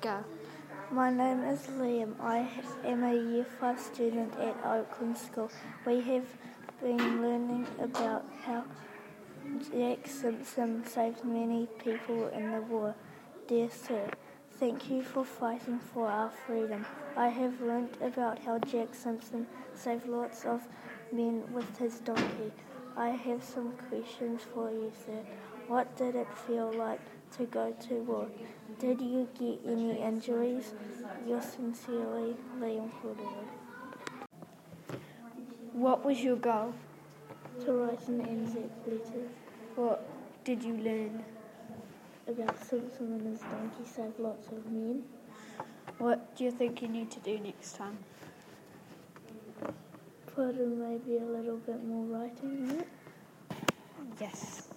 Go. My name is Liam. I am a Year 5 student at Oakland School. We have been learning about how Jack Simpson saved many people in the war. Dear Sir, thank you for fighting for our freedom. I have learnt about how Jack Simpson saved lots of men with his donkey. I have some questions for you, sir. What did it feel like to go to war? Did you get any injuries? Yours sincerely, Liam Hoodward. What was your goal? To write an Anzac letter What did you learn? about Simpson and his donkey saved lots of men. What do you think you need to do next time? Put in maybe a little bit more writing in it. Yes.